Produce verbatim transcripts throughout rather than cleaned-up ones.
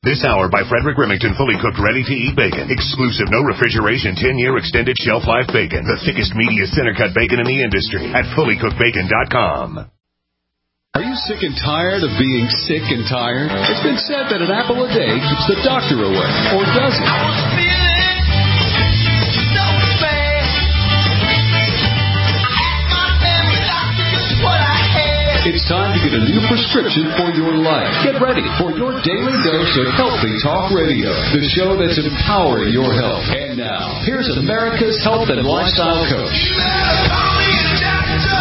This hour by Frederick Remington, fully cooked, ready-to-eat bacon. Exclusive, no refrigeration, ten-year extended shelf life bacon. The thickest, meatiest center-cut bacon in the industry at fully cooked bacon dot com. Are you sick and tired of being sick and tired? It's been said that an apple a day keeps the doctor away. Or does it? I was feeling so bad. I asked my family doctor just what I had. It's time to get a new prescription for your life. Get ready for your daily dose of Healthy Talk Radio, the show that's empowering your health. And now, here's America's health and lifestyle coach. You better call me a doctor.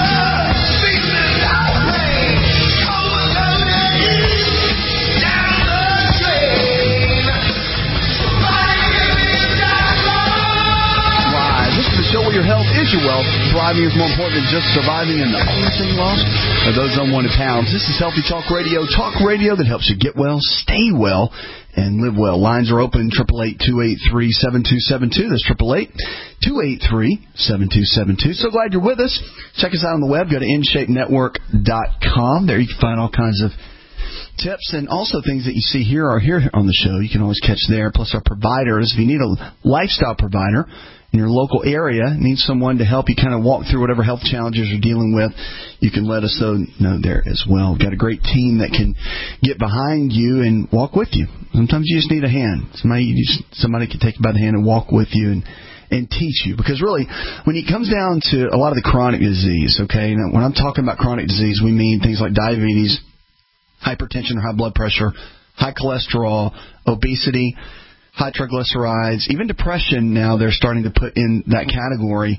Show where your health is your wealth. Thriving is more important than just surviving, and the only thing lost are those unwanted pounds. This is Healthy Talk Radio, talk radio that helps you get well, stay well, and live well. Lines are open, eight eight eight, two eight three, seven two seven two. That's eight eight eight, two eight three, seven two seven two. So glad you're with us. Check us out on the web. Go to in shape network dot com. There you can find all kinds of tips, and also things that you see here are here on the show. You can always catch there, plus our providers. If you need a lifestyle provider in your local area, need someone to help you kind of walk through whatever health challenges you're dealing with, you can let us know there as well. We've got a great team that can get behind you and walk with you. Sometimes you just need a hand. Somebody, you just, somebody can take you by the hand and walk with you and and teach you. Because really, when it comes down to a lot of the chronic disease, okay, now when I'm talking about chronic disease, we mean things like diabetes, hypertension or high blood pressure, high cholesterol, obesity, high triglycerides, even depression now they're starting to put in that category,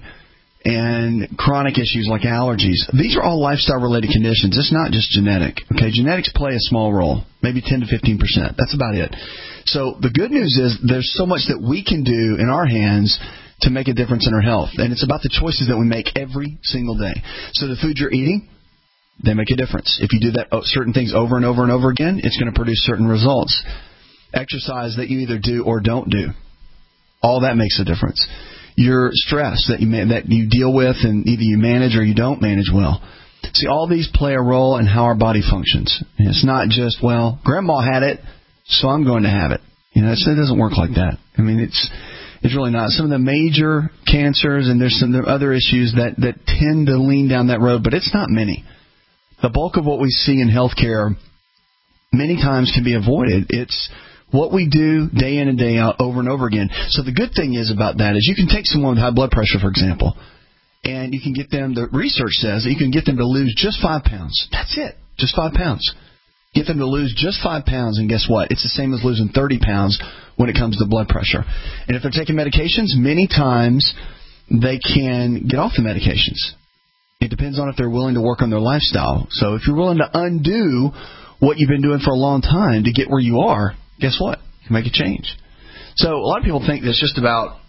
and chronic issues like allergies. These are all lifestyle-related conditions. It's not just genetic. Okay, genetics play a small role, maybe ten to fifteen percent. That's about it. So the good news is there's so much that we can do in our hands to make a difference in our health, and it's about the choices that we make every single day. So the food you're eating, they make a difference. If you do that certain things over and over and over again, it's going to produce certain results. Exercise that you either do or don't do, all that makes a difference. Your stress that you man, that you deal with, and either you manage or you don't manage well. See, all these play a role in how our body functions. And it's not just, well, Grandma had it, so I'm going to have it. You know, it doesn't work like that. I mean, it's it's really not. Some of the major cancers, and there's some other issues that, that tend to lean down that road, but it's not many. The bulk of what we see in healthcare many times can be avoided. It's what we do day in and day out over and over again. So the good thing is about that is you can take someone with high blood pressure, for example, and you can get them, the research says that you can get them to lose just five pounds. That's it, just five pounds. Get them to lose just five pounds, and guess what? It's the same as losing thirty pounds when it comes to blood pressure. And if they're taking medications, many times they can get off the medications. It depends on if they're willing to work on their lifestyle. So if you're willing to undo what you've been doing for a long time to get where you are, guess what? You can make a change. So a lot of people think it's just about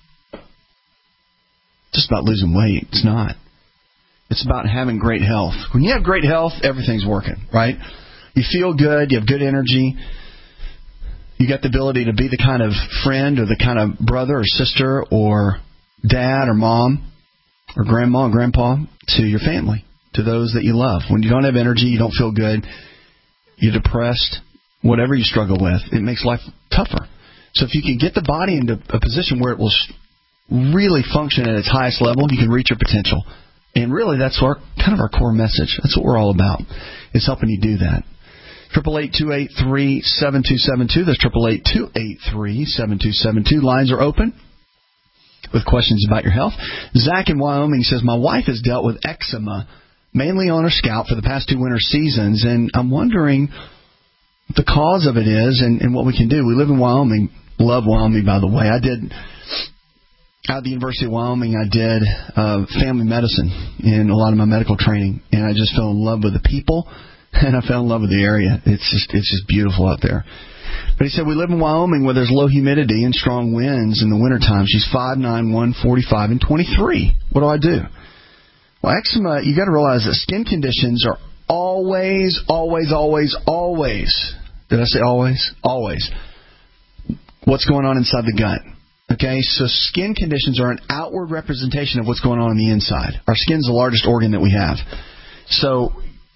just about losing weight. It's not. It's about having great health. When you have great health, everything's working, right? You feel good. You have good energy. You got the ability to be the kind of friend or the kind of brother or sister or dad or mom or grandma or grandpa to your family, to those that you love. When you don't have energy, you don't feel good, you're depressed, whatever you struggle with, it makes life tougher. So if you can get the body into a position where it will really function at its highest level, you can reach your potential. And really, that's our kind of our core message. That's what we're all about, is helping you do that. eight eight eight, two eight three, seven two seven two. That's eight eight eight, two eight three, seven two seven two. Lines are open with questions about your health. Zach in Wyoming says, my wife has dealt with eczema, mainly on her scalp, for the past two winter seasons, and I'm wondering what the cause of it is and, and what we can do. We live in Wyoming. Love Wyoming, by the way. I did, at the University of Wyoming, I did uh, family medicine in a lot of my medical training, and I just fell in love with the people, and I fell in love with the area. It's just it's just beautiful out there. But he said, we live in Wyoming where there's low humidity and strong winds in the wintertime. She's five nine, one forty-five, and twenty-three. What do I do? Well, eczema, you got to realize that skin conditions are always, always, always, always, did I say always? Always. What's going on inside the gut. Okay, so skin conditions are an outward representation of what's going on on the inside. Our skin's the largest organ that we have. So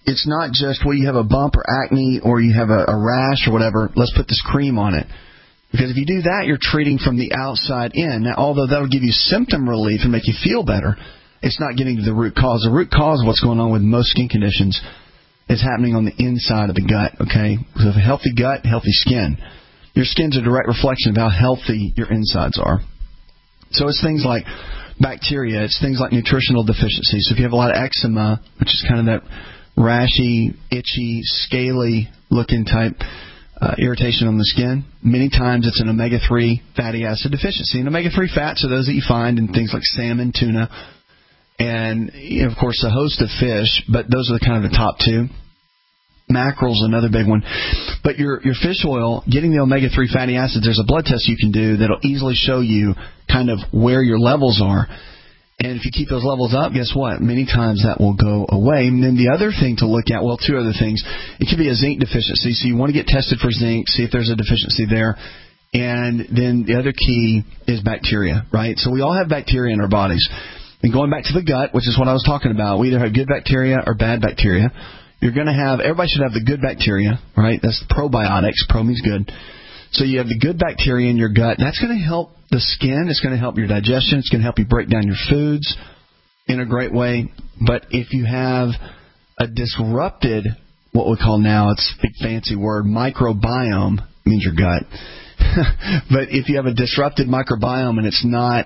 it's not just, well, you have a bump or acne or you have a, a rash or whatever, let's put this cream on it. Because if you do that, you're treating from the outside in. Now, although that will give you symptom relief and make you feel better, it's not getting to the root cause. The root cause of what's going on with most skin conditions is happening on the inside of the gut, okay? So if a healthy gut, healthy skin. Your skin's a direct reflection of how healthy your insides are. So it's things like bacteria. It's things like nutritional deficiencies. So if you have a lot of eczema, which is kind of that rashy, itchy, scaly-looking type uh, irritation on the skin, many times it's an omega three fatty acid deficiency. And omega three fats are those that you find in things like salmon, tuna, and, you know, of course, a host of fish, but those are the kind of the top two. Mackerel's another big one. But your your fish oil, getting the omega three fatty acids, there's a blood test you can do that'll easily show you kind of where your levels are. And if you keep those levels up, guess what? Many times that will go away. And then the other thing to look at, well, two other things. It could be a zinc deficiency, so you want to get tested for zinc, see if there's a deficiency there. And then the other key is bacteria, right? So we all have bacteria in our bodies. And going back to the gut, which is what I was talking about, we either have good bacteria or bad bacteria. You're going to have, everybody should have the good bacteria, right? That's the probiotics. Pro means good. So you have the good bacteria in your gut. That's going to help the skin. It's going to help your digestion. It's going to help you break down your foods in a great way. But if you have a disrupted, what we call now, it's a big fancy word, microbiome, means your gut. But if you have a disrupted microbiome and it's not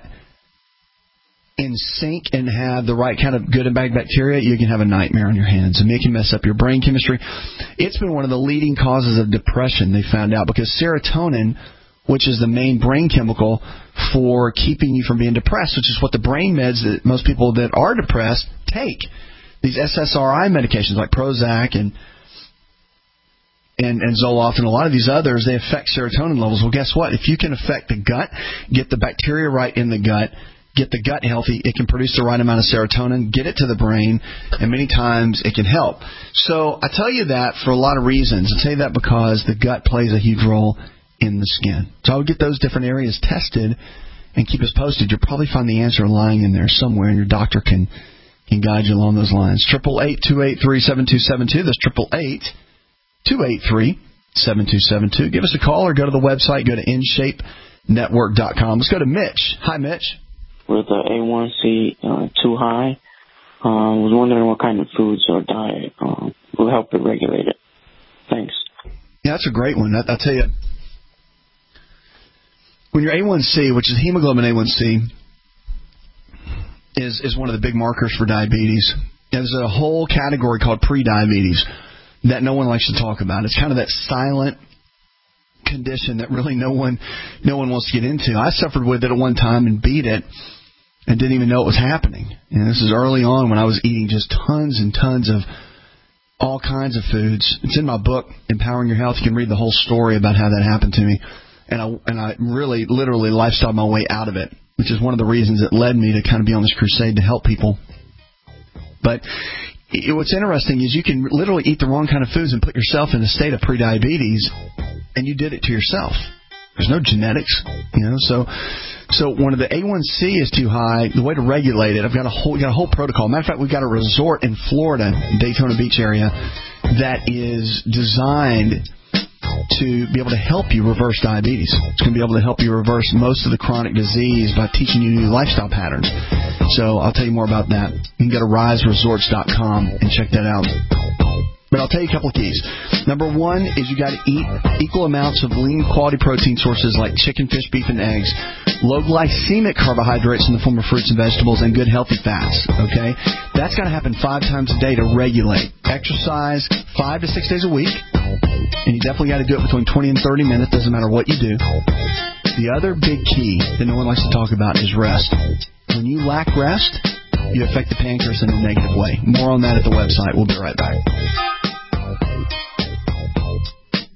in sync and have the right kind of good and bad bacteria, you can have a nightmare on your hands. And it can mess up your brain chemistry. It's been one of the leading causes of depression, they found out, because serotonin, which is the main brain chemical for keeping you from being depressed, which is what the brain meds that most people that are depressed take. These S S R I medications like Prozac and and, and Zoloft and a lot of these others, they affect serotonin levels. Well, guess what? If you can affect the gut, get the bacteria right in the gut, get the gut healthy, it can produce the right amount of serotonin, get it to the brain, and many times it can help. So I tell you that for a lot of reasons. I tell you that because the gut plays a huge role in the skin. So I would get those different areas tested and keep us posted. You'll probably find the answer lying in there somewhere, and your doctor can, can guide you along those lines. eight eight eight, two eight three, seven two seven two. That's eight eight eight, two eight three, seven two seven two. Give us a call or go to the website. Go to in shape network dot com. Let's go to Mitch. Hi, Mitch. With the A one C uh, too high, I uh, was wondering what kind of foods or diet uh, will help it regulate it. Thanks. Yeah, that's a great one. I, I'll tell you, when your A one C, which is hemoglobin A one C, is is one of the big markers for diabetes. There's a whole category called prediabetes that no one likes to talk about. It's kind of that silent condition that really no one no one wants to get into. I suffered with it at one time and beat it and didn't even know it was happening. And this is early on when I was eating just tons and tons of all kinds of foods. It's in my book, Empowering Your Health. You can read the whole story about how that happened to me. And I and I really, literally lifestyled my way out of it, which is one of the reasons that led me to kind of be on this crusade to help people. But it, what's interesting is you can literally eat the wrong kind of foods and put yourself in a state of prediabetes, and you did it to yourself. There's no genetics, you know. So, so when the A one C is too high, the way to regulate it, I've got a whole, got a whole protocol. Matter of fact, we've got a resort in Florida, Daytona Beach area, that is designed to be able to help you reverse diabetes. It's going to be able to help you reverse most of the chronic disease by teaching you new lifestyle patterns. So I'll tell you more about that. You can go to rise resorts dot com and check that out. But I'll tell you a couple of keys. Number one is you got to eat equal amounts of lean quality protein sources like chicken, fish, beef, and eggs. Low glycemic carbohydrates in the form of fruits and vegetables, and good healthy fats. Okay? That's got to happen five times a day to regulate. Exercise five to six days a week. And you definitely got to do it between twenty and thirty minutes. Doesn't matter what you do. The other big key that no one likes to talk about is rest. When you lack rest, you affect the pancreas in a negative way. More on that at the website. We'll be right back.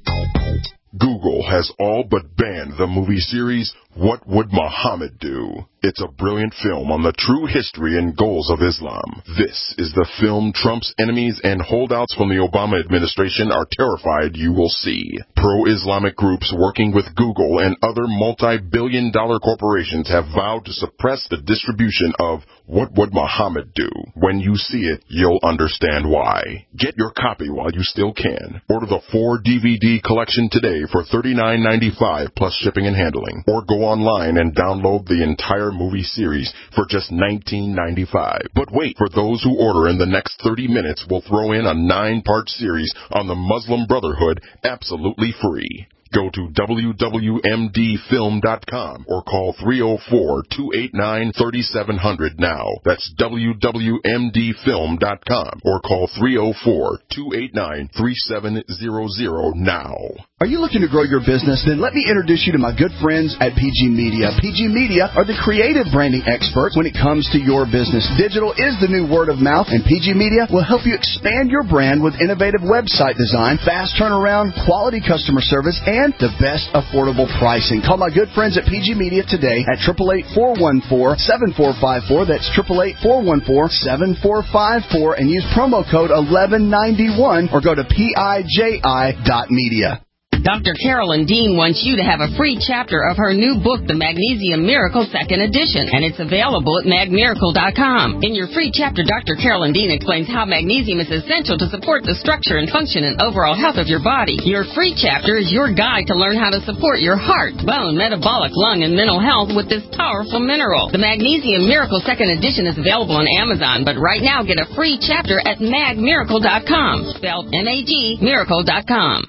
Google has all but banned the movie series What Would Muhammad Do? It's a brilliant film on the true history and goals of Islam. This is the film Trump's enemies and holdouts from the Obama administration are terrified you will see. Pro-Islamic groups working with Google and other multi-billion dollar corporations have vowed to suppress the distribution of What Would Muhammad Do? When you see it, you'll understand why. Get your copy while you still can. Order the four D V D collection today for thirty-nine ninety-five plus shipping and handling. Or go online and download the entire movie series for just nineteen ninety-five. But wait, for those who order in the next thirty minutes, we'll throw in a nine-part series on the Muslim Brotherhood absolutely free. Go to W W M D film dot com or call three oh four, two eight nine, three seven zero zero now. That's W W M D film dot com or call three oh four, two eight nine, three seven zero zero now. Are you looking to grow your business? Then let me introduce you to my good friends at P G Media. P G Media are the creative branding experts when it comes to your business. Digital is the new word of mouth, and P G Media will help you expand your brand with innovative website design, fast turnaround, quality customer service, and the best affordable pricing. Call my good friends at P G Media today at eight eight eight, four one four, seven four five four. That's eight eight eight, four one four, seven four five four, and use promo code eleven ninety-one or go to P I J I dot media. Doctor Carolyn Dean wants you to have a free chapter of her new book, The Magnesium Miracle Second Edition, and it's available at mag miracle dot com. In your free chapter, Doctor Carolyn Dean explains how magnesium is essential to support the structure and function and overall health of your body. Your free chapter is your guide to learn how to support your heart, bone, metabolic, lung, and mental health with this powerful mineral. The Magnesium Miracle Second Edition is available on Amazon, but right now get a free chapter at mag miracle dot com, spelled M A G, miracle dot com.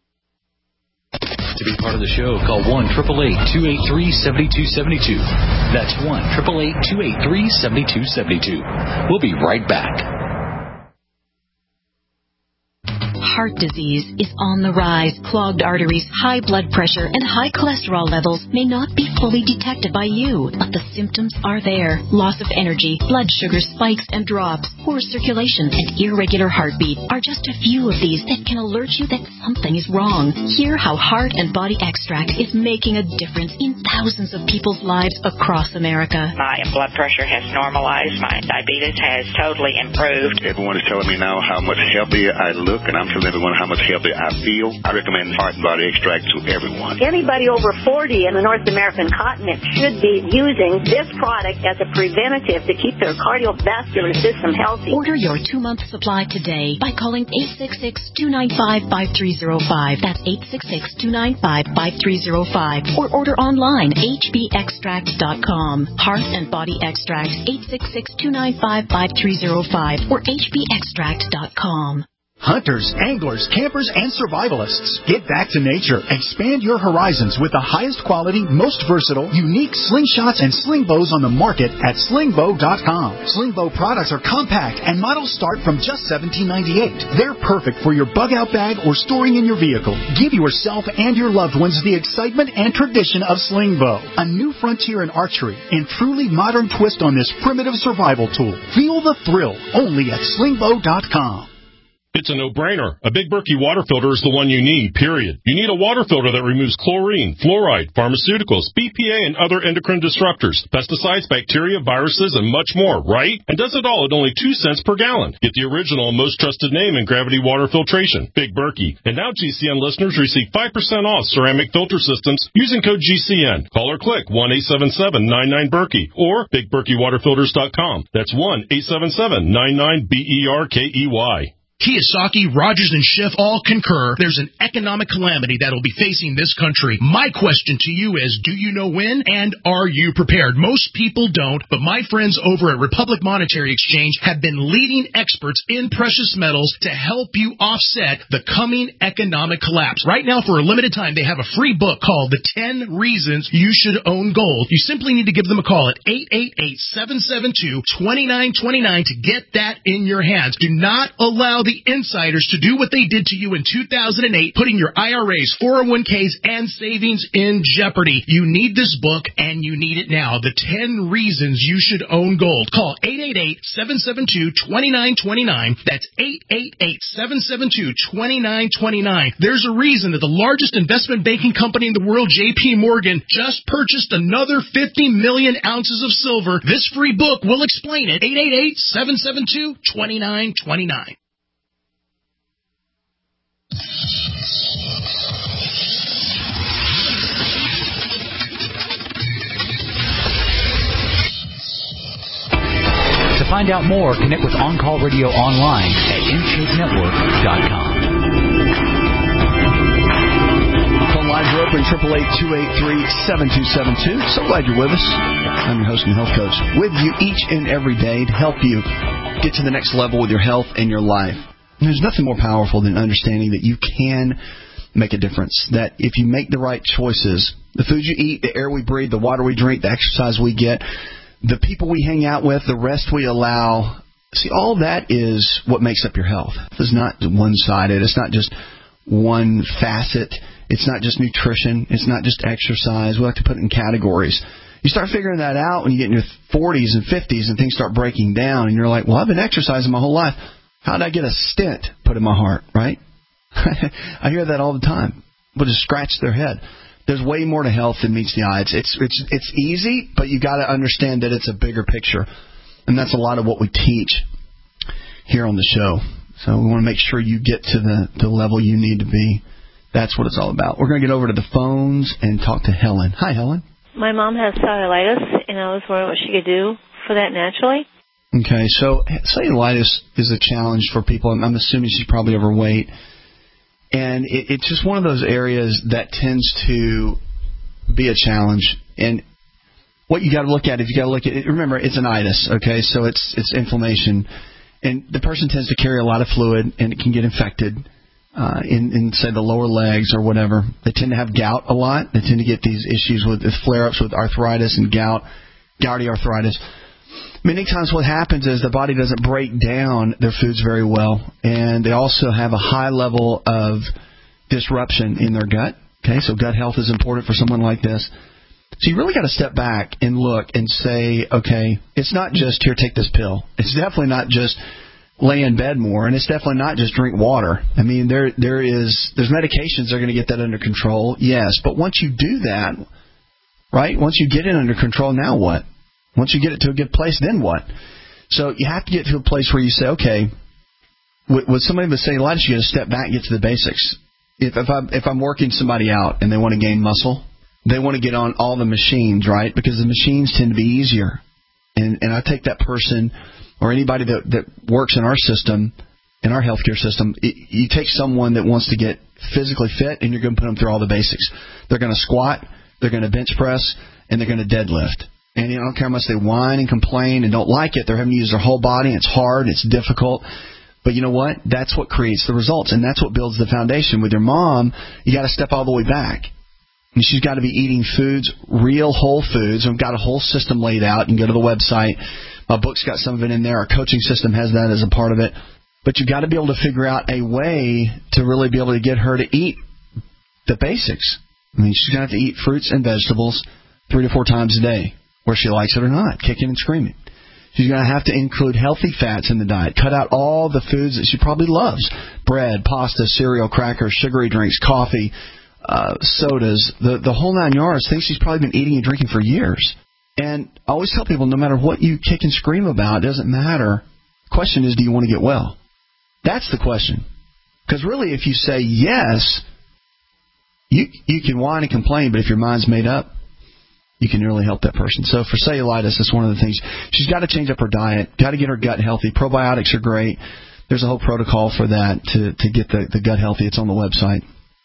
To be part of the show, call one eight eight eight, two eight three, seven two seven two. That's one eight eight eight, two eight three, seven two seven two. We'll be right back. Heart disease is on the rise. Clogged arteries, high blood pressure, and high cholesterol levels may not be fully detected by you, but the symptoms are there. Loss of energy, blood sugar spikes and drops, poor circulation, and irregular heartbeat are just a few of these that can alert you that something is wrong. Hear how Heart and Body Extract is making a difference in thousands of people's lives across America. My blood pressure has normalized. My diabetes has totally improved. Everyone is telling me now how much healthier I look, and I'm telling everyone how much healthier I feel. I recommend Heart and Body Extract to everyone. Anybody over forty in the North American continent should be using this product as a preventative to keep their cardiovascular system healthy. Order your two-month supply today by calling eight six six, two nine five, five three zero five. That's eight six six, two nine five, five three zero five. Or order online, H B extract dot com. Heart and Body Extract, eight six six, two nine five, five three zero five or H B extract dot com. Hunters, anglers, campers, and survivalists, get back to nature. Expand your horizons with the highest quality, most versatile, unique slingshots and sling bows on the market at sling bow dot com. Sling bow products are compact and models start from just seventeen ninety-eight. They're perfect for your bug-out bag or storing in your vehicle. Give yourself and your loved ones the excitement and tradition of sling bow, a new frontier in archery and truly modern twist on this primitive survival tool. Feel the thrill only at sling bow dot com. It's a no-brainer. A Big Berkey water filter is the one you need, period. You need a water filter that removes chlorine, fluoride, pharmaceuticals, B P A, and other endocrine disruptors, pesticides, bacteria, viruses, and much more, right? And does it all at only two cents per gallon. Get the original and most trusted name in gravity water filtration, Big Berkey. And now G C N listeners receive five percent off ceramic filter systems using code G C N. Call or click one eight seven seven, nine nine, Berkey or big berkey water filters dot com. That's one eight seven seven, nine nine, B E R K E Y. Kiyosaki, Rogers, and Schiff all concur there's an economic calamity that will be facing this country. My question to you is, do you know when, and are you prepared? Most people don't, but my friends over at Republic Monetary Exchange have been leading experts in precious metals to help you offset the coming economic collapse. Right now, for a limited time, they have a free book called The ten Reasons You Should Own Gold. You simply need to give them a call at eight eight eight, seven seven two, two nine two nine to get that in your hands. Do not allow the insiders to do what they did to you in two thousand eight, putting your I R As, four oh one k's, and savings in jeopardy. You need this book, and you need it now. The ten Reasons You Should Own Gold. Call eight eight eight, seven seven two, two nine two nine. That's eight eight eight, seven seven two, two nine two nine. There's a reason that the largest investment banking company in the world, J P Morgan, just purchased another fifty million ounces of silver. This free book will explain it. eight eight eight, seven seven two, two nine two nine. To find out more, connect with On Call Radio online at in shape network dot com. Phone lines are open, eight eight eight, two eight three, seven two seven two. So glad you're with us. I'm your host and health coach, with you each and every day to help you get to the next level with your health and your life. And there's nothing more powerful than understanding that you can make a difference, that if you make the right choices, the food you eat, the air we breathe, the water we drink, the exercise we get, the people we hang out with, the rest we allow, see, all that is what makes up your health. It's not one-sided. It's not just one facet. It's not just nutrition. It's not just exercise. We like to put it in categories. You start figuring that out when you get in your forties and fifties and things start breaking down, and you're like, well, I've been exercising my whole life. How did I get a stent put in my heart, right? I hear that all the time. People just scratch their head. There's way more to health than meets the eye. It's it's it's, it's easy, but you got to understand that it's a bigger picture, and that's a lot of what we teach here on the show. So we want to make sure you get to the, the level you need to be. That's what it's all about. We're going to get over to the phones and talk to Helen. Hi, Helen. My mom has cellulitis, and I was wondering what she could do for that naturally. Okay, so cellulitis is a challenge for people. I'm assuming she's probably overweight. And it, it's just one of those areas that tends to be a challenge. And what you got to look at, if you got to look at it, remember, it's an itis, okay? So it's it's inflammation. And the person tends to carry a lot of fluid, and it can get infected uh, in, in, say, the lower legs or whatever. They tend to have gout a lot. They tend to get these issues with flare-ups with arthritis and gout, gouty arthritis. Many times what happens is the body doesn't break down their foods very well, and they also have a high level of disruption in their gut. Okay, so gut health is important for someone like this. So you really got to step back and look and say, okay, it's not just, here, take this pill. It's definitely not just lay in bed more, and it's definitely not just drink water. I mean, there there is there's medications that are going to get that under control, yes, but once you do that, right, once you get it under control, now what? Once you get it to a good place, then what? So you have to get to a place where you say, okay, with, with somebody with cellulitis, you got to step back and get to the basics. If, if, I'm, if I'm working somebody out and they want to gain muscle, they want to get on all the machines, right? Because the machines tend to be easier. And, and I take that person or anybody that, that works in our system, in our healthcare system, it, you take someone that wants to get physically fit and you're going to put them through all the basics. They're going to squat, they're going to bench press, and they're going to deadlift. And you know, I don't care how much they whine and complain and don't like it. They're having to use their whole body. It's hard. It's difficult. But you know what? That's what creates the results, and that's what builds the foundation. With your mom, you got to step all the way back. And she's got to be eating foods, real whole foods. I've got a whole system laid out. You can go to the website. My book's got some of it in there. Our coaching system has that as a part of it. But you've got to be able to figure out a way to really be able to get her to eat the basics. I mean, she's going to have to eat fruits and vegetables three to four times a day, whether she likes it or not, kicking and screaming. She's going to have to include healthy fats in the diet. Cut out all the foods that she probably loves. Bread, pasta, cereal, crackers, sugary drinks, coffee, uh, sodas, the, the whole nine yards, things she's probably been eating and drinking for years. And I always tell people, no matter what you kick and scream about, it doesn't matter. The question is, do you want to get well? That's the question. Because really, if you say yes, you you can whine and complain, but if your mind's made up, you can really help that person. So for cellulitis, that's one of the things. She's got to change up her diet, got to get her gut healthy. Probiotics are great. There's a whole protocol for that to, to get the, the gut healthy. It's on the website.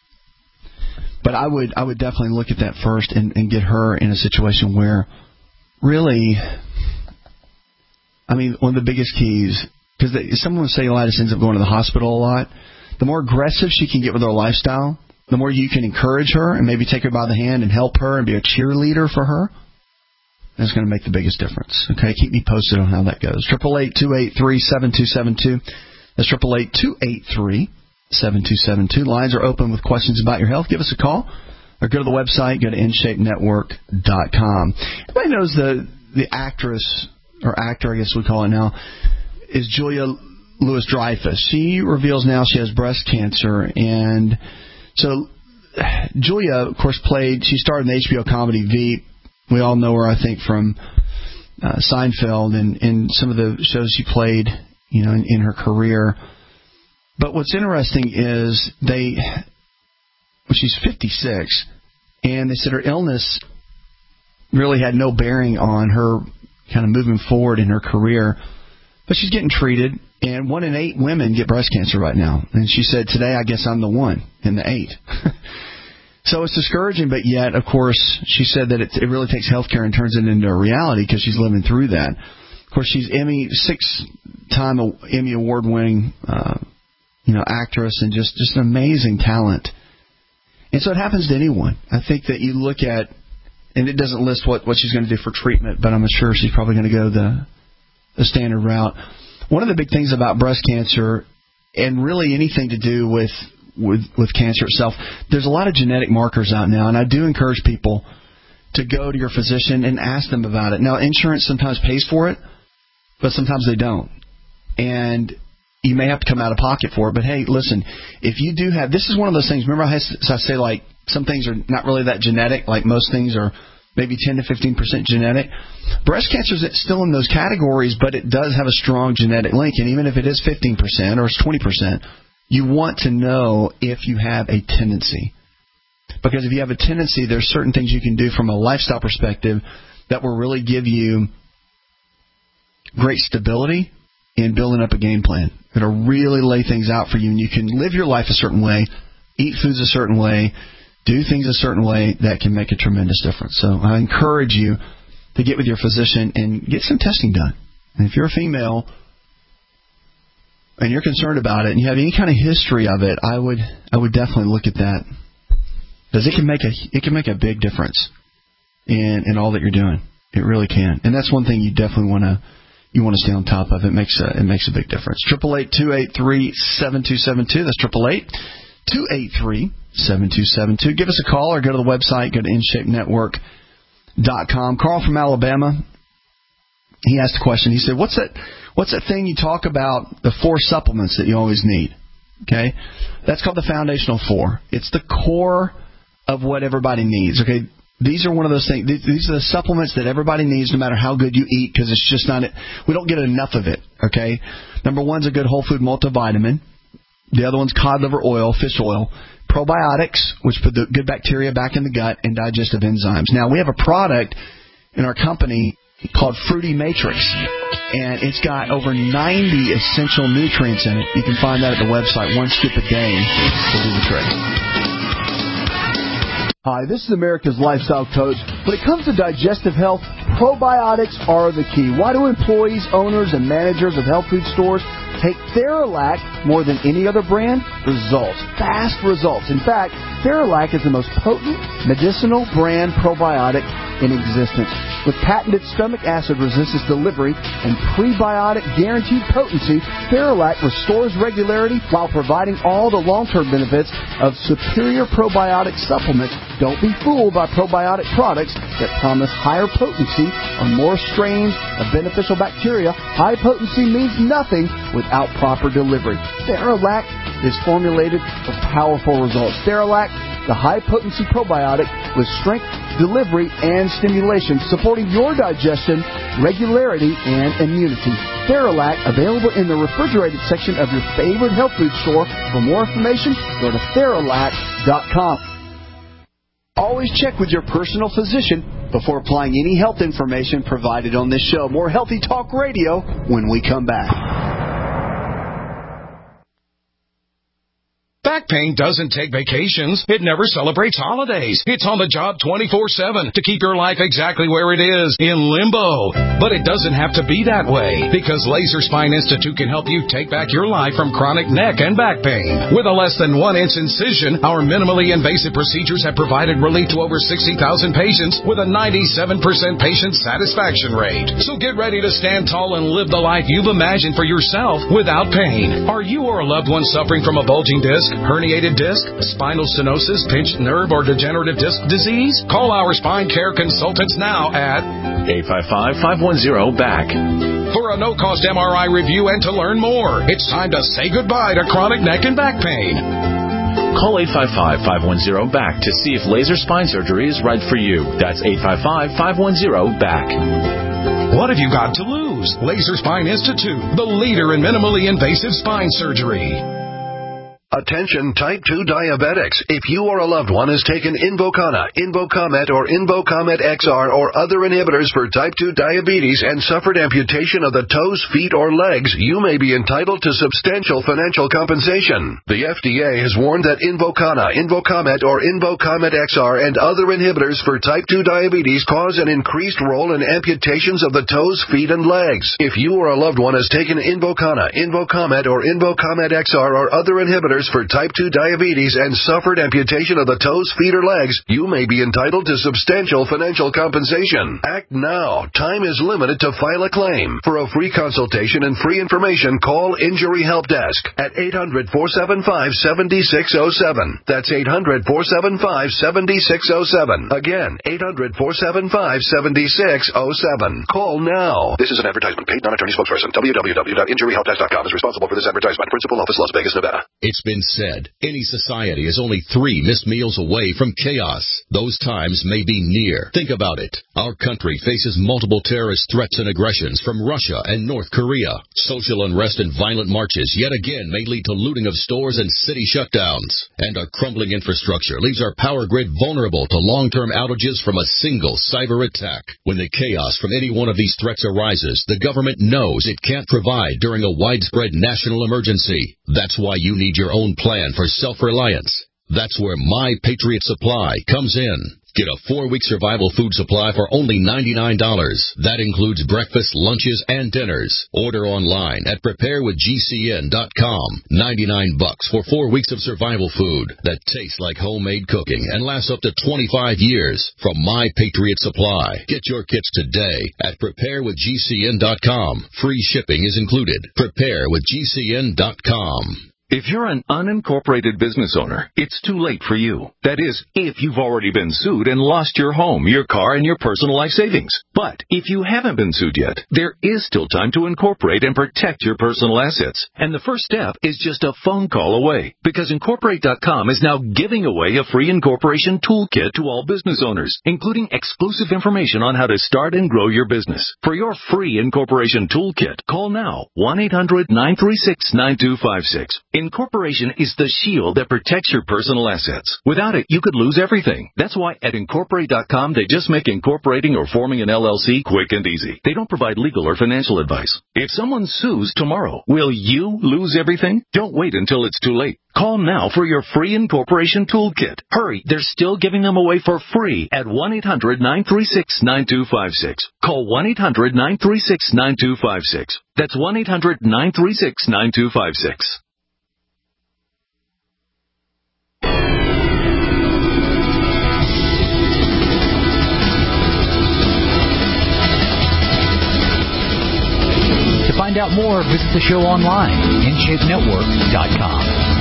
But I would I would definitely look at that first and, and get her in a situation where really, I mean, one of the biggest keys, because someone with cellulitis ends up going to the hospital a lot, the more aggressive she can get with her lifestyle, the more you can encourage her and maybe take her by the hand and help her and be a cheerleader for her, that's going to make the biggest difference. Okay, keep me posted on how that goes. eight eight eight, two eight three, seven two seven two. That's eight eight eight, two eight three, seven two seven two. Lines are open with questions about your health. Give us a call or go to the website. Go to in shape network dot com. Everybody knows the, the actress, or actor I guess we call it now, is Julia Louis-Dreyfus. She reveals now she has breast cancer. And so Julia, of course, played, she starred in the H B O comedy Veep. We all know her, I think, from uh, Seinfeld and, and some of the shows she played, you know, in, in her career. But what's interesting is they, well, she's fifty-six, and they said her illness really had no bearing on her kind of moving forward in her career. But she's getting treated, and one in eight women get breast cancer right now. And she said, today, I guess I'm the one in the eight. So it's discouraging, but yet, of course, she said that it, it really takes health care and turns it into a reality because she's living through that. Of course, she's Emmy, six-time Emmy Award-winning uh, you know, actress and just, just an amazing talent. And so it happens to anyone. I think that you look at, and it doesn't list what, what she's going to do for treatment, but I'm sure she's probably going to go the the standard route. One of the big things about breast cancer, and really anything to do with, with, with cancer itself, there's a lot of genetic markers out now, and I do encourage people to go to your physician and ask them about it. Now, insurance sometimes pays for it, but sometimes they don't. And you may have to come out of pocket for it, but hey, listen, if you do have, this is one of those things, remember I, I say like some things are not really that genetic, like most things are maybe ten to fifteen percent genetic. Breast cancer is still in those categories, but it does have a strong genetic link, and even if it is fifteen percent or it's twenty percent, you want to know if you have a tendency. Because if you have a tendency, there's certain things you can do from a lifestyle perspective that will really give you great stability in building up a game plan. It'll really lay things out for you, and you can live your life a certain way, eat foods a certain way, do things a certain way that can make a tremendous difference. So I encourage you to get with your physician and get some testing done. And if you're a female and you're concerned about it and you have any kind of history of it, I would I would definitely look at that, because it can make a it can make a big difference in in all that you're doing. It really can, and that's one thing you definitely want to you want to stay on top of. It makes a it makes a big difference. Triple eight two eight three seven two seven two. That's triple eight two eight three seven two seven two. Give us a call or go to the website. Go to in shape network dot com. Carl from Alabama, he asked a question. He said, "What's that? What's that thing you talk about? The four supplements that you always need." Okay, that's called the foundational four. It's the core of what everybody needs. Okay, these are one of those things. These are the supplements that everybody needs, no matter how good you eat, because it's just not. We don't get enough of it. Okay, number one's a good whole food multivitamin. The other one's cod liver oil, fish oil. Probiotics, which put the good bacteria back in the gut, and digestive enzymes. Now, we have a product in our company called Fruity Matrix, and it's got over ninety essential nutrients in it. You can find that at the website. One scoop a day will do the trick. Hi, this is America's Lifestyle Coach. When it comes to digestive health, probiotics are the key. Why do employees, owners, and managers of health food stores take Theralac more than any other brand? Results. Fast results. In fact, Theralac is the most potent medicinal brand probiotic in existence. With patented stomach acid resistance delivery and prebiotic guaranteed potency, Theralac restores regularity while providing all the long-term benefits of superior probiotic supplements. Don't be fooled by probiotic products that promise higher potency or more strains of beneficial bacteria. High potency means nothing without proper delivery. Theralac is formulated for powerful results. Theralac, the high-potency probiotic with strength, delivery, and stimulation, supporting your digestion, regularity, and immunity. Theralac, available in the refrigerated section of your favorite health food store. For more information, go to Theralac dot com. Always check with your personal physician before applying any health information provided on this show. More Healthy Talk Radio when we come back. Back back pain doesn't take vacations. It never celebrates holidays. It's on the job twenty-four seven to keep your life exactly where it is, in limbo. But it doesn't have to be that way, because Laser Spine Institute can help you take back your life from chronic neck and back pain. With a less than one inch incision, our minimally invasive procedures have provided relief to over sixty thousand patients with a ninety-seven percent patient satisfaction rate. So get ready to stand tall and live the life you've imagined for yourself without pain. Are you or a loved one suffering from a bulging disc, herniated disc, spinal stenosis, pinched nerve, or degenerative disc disease? Call our spine care consultants now at eight five five, five one zero, B A C. For a no-cost M R I review and to learn more. It's time to say goodbye to chronic neck and back pain. Call eight five five, five one zero, B A C to see if laser spine surgery is right for you. That's eight five five, five one zero, B A C. What have you got to lose? Laser Spine Institute, the leader in minimally invasive spine surgery. Attention type two diabetics. If you or a loved one has taken Invokana, Invocomet, or Invocomet X R or other inhibitors for type two diabetes and suffered amputation of the toes, feet, or legs, you may be entitled to substantial financial compensation. The F D A has warned that Invokana, Invocomet, or Invocomet X R and other inhibitors for type two diabetes cause an increased role in amputations of the toes, feet, and legs. If you or a loved one has taken Invokana, Invocomet, or Invocomet X R or other inhibitors for type two diabetes and suffered amputation of the toes, feet, or legs, you may be entitled to substantial financial compensation. Act now. Time is limited to file a claim. For a free consultation and free information, call Injury Help Desk at eight hundred, four seven five, seven six zero seven. That's eight hundred, four seven five, seven six zero seven. Again, eight hundred, four seven five, seven six zero seven. Call now. This is an advertisement. Paid non-attorney spokesperson. w w w dot injury help desk dot com is responsible for this advertisement. Principal office, Las Vegas, Nevada. It's been said, any society is only three missed meals away from chaos. Those times may be near. Think about it. Our country faces multiple terrorist threats and aggressions from Russia and North Korea. Social unrest and violent marches yet again may lead to looting of stores and city shutdowns. And our crumbling infrastructure leaves our power grid vulnerable to long-term outages from a single cyber attack. When the chaos from any one of these threats arises, the government knows it can't provide during a widespread national emergency. That's why you need your own plan for self-reliance. That's where My Patriot Supply comes in. Get a four-week survival food supply for only ninety-nine dollars. That includes breakfast, lunches, and dinners. Order online at prepare with G C N dot com. ninety-nine bucks for four weeks of survival food that tastes like homemade cooking and lasts up to twenty-five years from My Patriot Supply. Get your kits today at prepare with G C N dot com. Free shipping is included. prepare with G C N dot com. If you're an unincorporated business owner, it's too late for you. That is, if you've already been sued and lost your home, your car, and your personal life savings. But if you haven't been sued yet, there is still time to incorporate and protect your personal assets. And the first step is just a phone call away, because Incorporate dot com is now giving away a free incorporation toolkit to all business owners, including exclusive information on how to start and grow your business. For your free incorporation toolkit, call now, one eight hundred, nine three six, nine two five six. Incorporation is the shield that protects your personal assets. Without it, you could lose everything. That's why at Incorporate dot com, they just make incorporating or forming an L L C quick and easy. They don't provide legal or financial advice. If someone sues tomorrow, will you lose everything? Don't wait until it's too late. Call now for your free incorporation toolkit. Hurry, they're still giving them away for free at one eight hundred, nine three six, nine two five six. Call one eight hundred, nine three six, nine two five six. That's one eight hundred, nine three six, nine two five six. To find out more, visit the show online, in shape network dot com.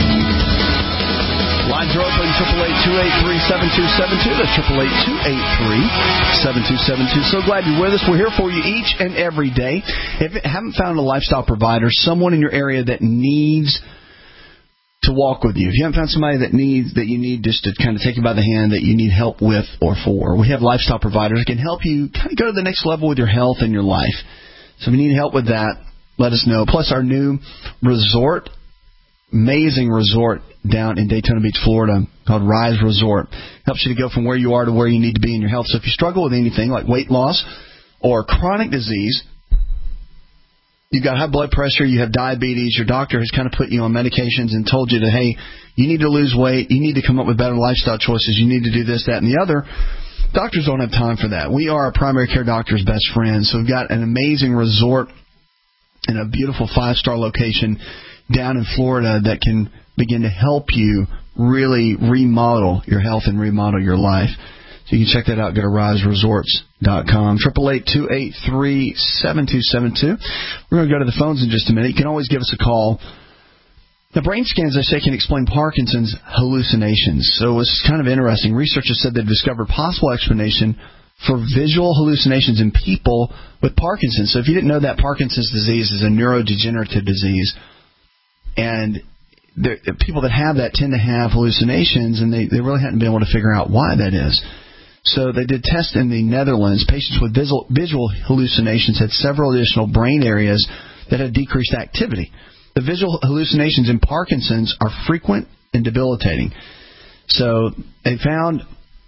Lines are open, triple eight, two eight three, seven two seven two. That's triple eight, two eight three, seven two seven two. So glad you're with us. We're here for you each and every day. If you haven't found a lifestyle provider, someone in your area that needs to walk with you, if you haven't found somebody that needs that you need just to kind of take you by the hand, that you need help with or for, we have lifestyle providers that can help you kind of go to the next level with your health and your life. So if you need help with that, let us know. Plus our new resort, amazing resort down in Daytona Beach, Florida, called Rise Resort. Helps you to go from where you are to where you need to be in your health. So if you struggle with anything like weight loss or chronic disease, you've got high blood pressure, you have diabetes, your doctor has kind of put you on medications and told you that, hey, you need to lose weight, you need to come up with better lifestyle choices, you need to do this, that, and the other. Doctors don't have time for that. We are a primary care doctor's best friend, so we've got an amazing resort in a beautiful five-star location down in Florida that can begin to help you really remodel your health and remodel your life. So you can check that out. Go to rise resorts dot com. eight eight eight, two eight three, seven two seven two. We're going to go to the phones in just a minute. You can always give us a call. The brain scans, I say, can explain Parkinson's hallucinations. So it's kind of interesting. Researchers said they've discovered possible explanation for visual hallucinations in people with Parkinson's. So if you didn't know that, Parkinson's disease is a neurodegenerative disease. And there, people that have that tend to have hallucinations, and they, they really hadn't been able to figure out why that is. So they did tests in the Netherlands. Patients with visual, visual hallucinations had several additional brain areas that had decreased activity. The visual hallucinations in Parkinson's are frequent and debilitating. So they found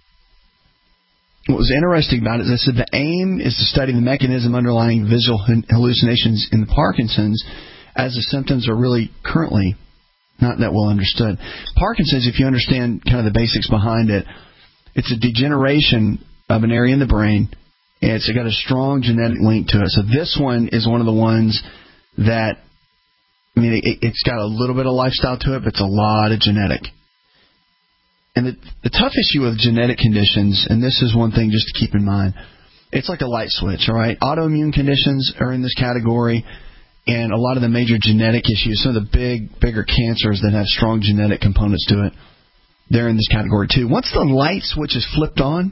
what was interesting about it is they said the aim is to study the mechanism underlying visual hallucinations in the Parkinson's, as the symptoms are really currently not that well understood. Parkinson's, if you understand kind of the basics behind it, it's a degeneration of an area in the brain, and it's got a strong genetic link to it. So this one is one of the ones that, I mean, it, it's got a little bit of lifestyle to it, but it's a lot of genetic. And the, the tough issue with genetic conditions, and this is one thing just to keep in mind, it's like a light switch, all right? Autoimmune conditions are in this category, and a lot of the major genetic issues, some of the big, bigger cancers that have strong genetic components to it, they're in this category too. Once the light switch is flipped on,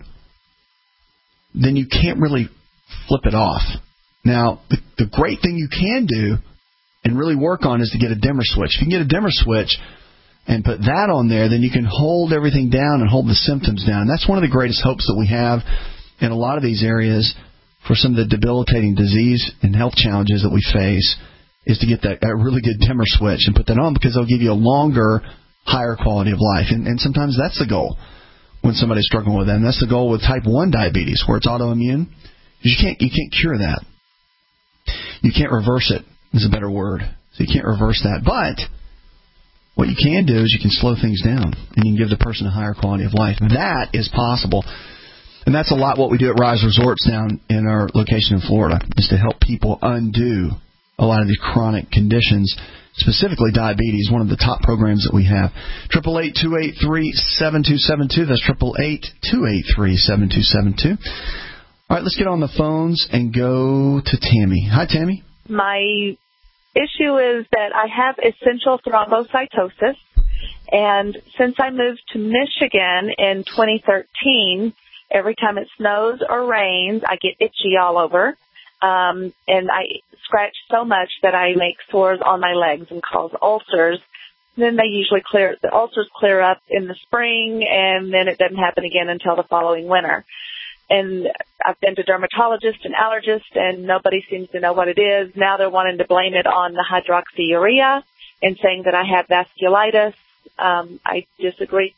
then you can't really flip it off. Now, the, the great thing you can do and really work on is to get a dimmer switch. If you can get a dimmer switch and put that on there, then you can hold everything down and hold the symptoms down. That's one of the greatest hopes that we have in a lot of these areas for some of the debilitating disease and health challenges that we face, is to get that, that really good dimmer switch and put that on, because they'll give you a longer, higher quality of life. And, and sometimes that's the goal when somebody's struggling with that. And that's the goal with type one diabetes, where it's autoimmune. You can't, you can't cure that. You can't reverse it, is a better word. So you can't reverse that. But what you can do is you can slow things down, and you can give the person a higher quality of life. That is possible. And that's a lot what we do at Rise Resorts down in our location in Florida, is to help people undo a lot of these chronic conditions, specifically diabetes, one of the top programs that we have. eight eight eight, two eight three, seven two seven two. That's eight eight eight, two eight three, seven two seven two. All right, let's get on the phones and go to Tammy. Hi, Tammy. My issue is that I have essential thrombocytosis, and since I moved to Michigan in twenty thirteen, every time it snows or rains, I get itchy all over, um, and I scratch so much that I make sores on my legs and cause ulcers. Then they usually clear, the ulcers clear up in the spring, and then it doesn't happen again until the following winter. And I've been to dermatologists and allergists, and nobody seems to know what it is. Now they're wanting to blame it on the hydroxyurea and saying that I have vasculitis. Um, I disagree.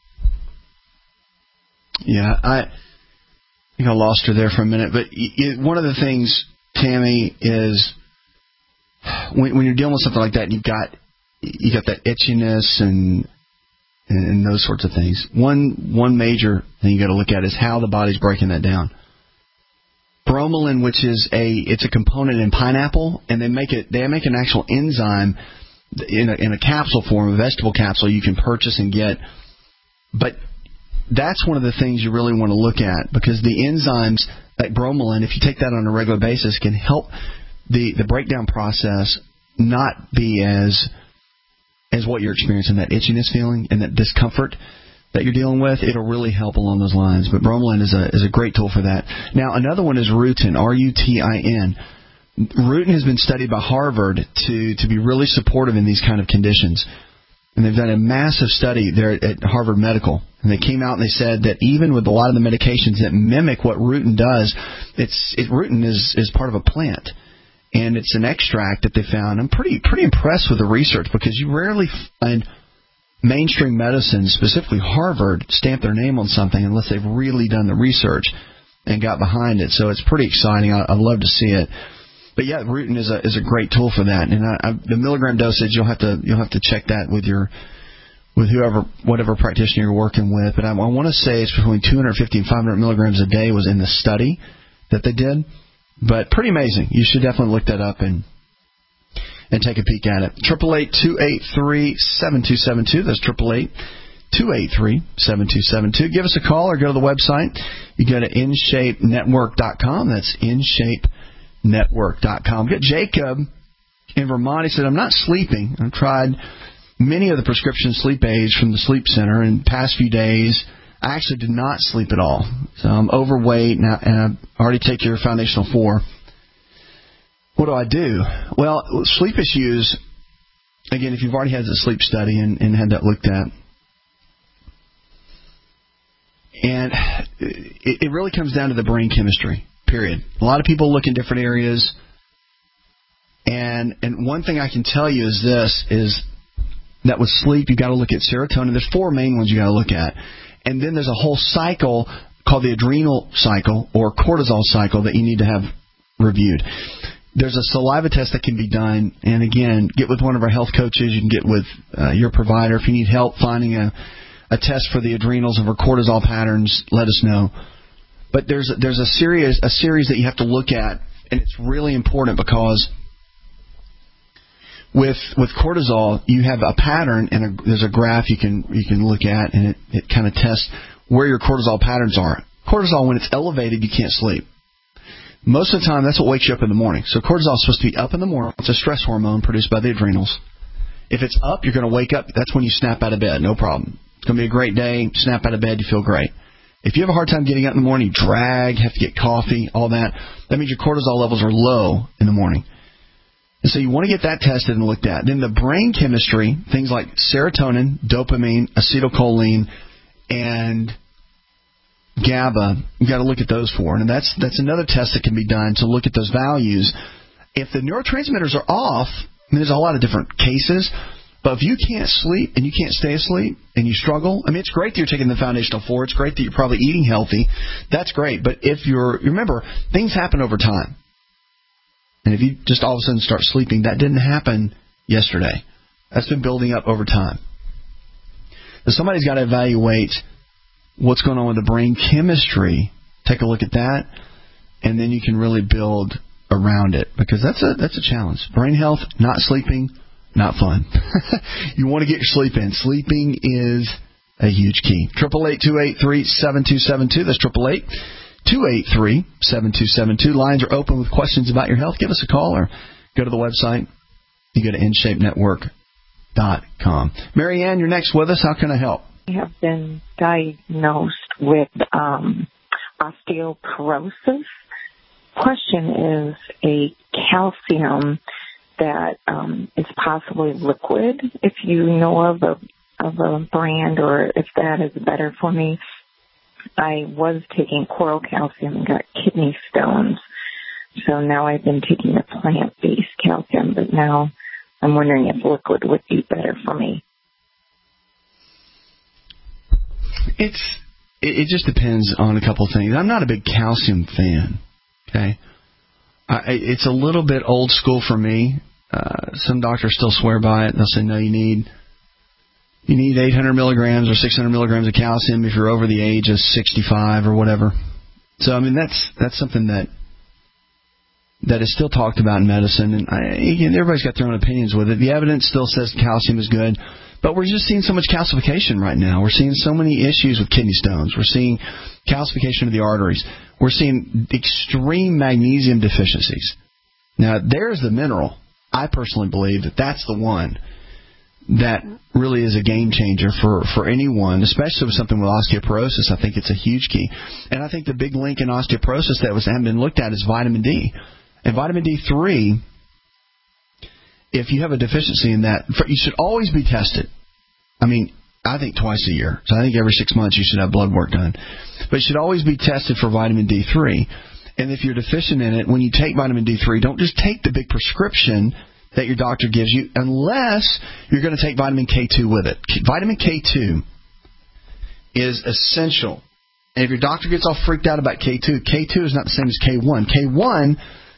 Yeah, I, I think I lost her there for a minute. But it, one of the things, Tammy, is when, when you're dealing with something like that, and you've got you got that itchiness and and those sorts of things. One one major thing you got to look at is how the body's breaking that down. Bromelain, which is a it's a component in pineapple, and they make it they make an actual enzyme in a, in a capsule form, a vegetable capsule you can purchase and get. But that's one of the things you really want to look at, because the enzymes like bromelain, if you take that on a regular basis, can help the the breakdown process not be as as what you're experiencing, that itchiness feeling and that discomfort that you're dealing with. It'll really help along those lines. But bromelain is a is a great tool for that. Now, another one is rutin, R U T I N. Rutin has been studied by Harvard to, to be really supportive in these kind of conditions. And they've done a massive study there at Harvard Medical. And they came out and they said that even with a lot of the medications that mimic what rutin does, it's it, rutin is, is part of a plant. And it's an extract that they found. I'm pretty pretty impressed with the research, because you rarely find mainstream medicine, specifically Harvard, stamp their name on something unless they've really done the research and got behind it. So it's pretty exciting. I, I'd love to see it. but yeah, Rutin is a is a great tool for that. And I, I, the milligram dosage, you'll have to you'll have to check that with your with whoever whatever practitioner you're working with. But I, I want to say it's between two hundred fifty and five hundred milligrams a day was in the study that they did. But pretty amazing. You should definitely look that up and and take a peek at it. Triple eight two eight three seven two seven two. That's triple eight two eight three seven two seven two. Give us a call or go to the website. You go to in shape network dot com. That's in shape network dot com. Get Jacob in Vermont. He said, I'm not sleeping. I've tried many of the prescription sleep aids from the sleep center. In the past few days, I actually did not sleep at all. So I'm overweight, and I, and I already take your foundational four. What do I do? Well, sleep issues, again, if you've already had the sleep study and, and had that looked at, and it, it really comes down to the brain chemistry, period. A lot of people look in different areas, and and one thing I can tell you is this, is that with sleep, you've got to look at serotonin. There's four main ones you got to look at. And then there's a whole cycle called the adrenal cycle or cortisol cycle that you need to have reviewed. There's a saliva test that can be done. And, again, get with one of our health coaches. You can get with uh, your provider. If you need help finding a, a test for the adrenals and for cortisol patterns, let us know. But there's, there's a series, a series that you have to look at, and it's really important because With with cortisol, you have a pattern, and a, there's a graph you can you can look at, and it, it kind of tests where your cortisol patterns are. Cortisol, when it's elevated, you can't sleep. Most of the time, that's what wakes you up in the morning. So cortisol is supposed to be up in the morning. It's a stress hormone produced by the adrenals. If it's up, you're going to wake up. That's when you snap out of bed, no problem. It's going to be a great day. Snap out of bed, you feel great. If you have a hard time getting up in the morning, you drag, have to get coffee, all that, that means your cortisol levels are low in the morning. And so you want to get that tested and looked at. Then the brain chemistry, things like serotonin, dopamine, acetylcholine, and GABA, you've got to look at those for. And that's that's another test that can be done to look at those values. If the neurotransmitters are off, I mean, there's a lot of different cases, but if you can't sleep and you can't stay asleep and you struggle, I mean, it's great that you're taking the foundational four. It's great that you're probably eating healthy. That's great. But if you're, remember, things happen over time. And if you just all of a sudden start sleeping, that didn't happen yesterday. That's been building up over time. So somebody's got to evaluate what's going on with the brain chemistry. Take a look at that, and then you can really build around it, because that's a that's a challenge. Brain health, not sleeping, not fun. You want to get your sleep in. Sleeping is a huge key. Triple eight two eight three seven two seven two. That's triple eight. two eight three seven two seven two. Lines are open with questions about your health. Give us a call or go to the website. You go to in shape network dot com. Marianne, you're next with us. How can I help? I have been diagnosed with um, osteoporosis. Question is a calcium that um, is possibly liquid, if you know of a, of a brand, or if that is better for me. I was taking coral calcium and got kidney stones. So now I've been taking a plant-based calcium, but now I'm wondering if liquid would be better for me. It's it just depends on a couple of things. I'm not a big calcium fan, okay? I, it's a little bit old school for me. Uh, some doctors still swear by it. They'll say, no, you need... You need eight hundred milligrams or six hundred milligrams of calcium if you're over the age of sixty-five or whatever. So, I mean, that's that's something that that is still talked about in medicine. And I, again, everybody's got their own opinions with it. The evidence still says calcium is good. But we're just seeing so much calcification right now. We're seeing so many issues with kidney stones. We're seeing calcification of the arteries. We're seeing extreme magnesium deficiencies. Now, there's the mineral. I personally believe that that's the one that really is a game changer for, for anyone, especially with something with osteoporosis. I think it's a huge key. And I think the big link in osteoporosis that was haven't been looked at is vitamin D. And vitamin D three, if you have a deficiency in that, you should always be tested. I mean, I think twice a year. So I think every six months you should have blood work done. But you should always be tested for vitamin D three. And if you're deficient in it, when you take vitamin D three, don't just take the big prescription that your doctor gives you, unless you're going to take vitamin K two with it. Vitamin K two is essential. And if your doctor gets all freaked out about K two, K two is not the same as K one. K one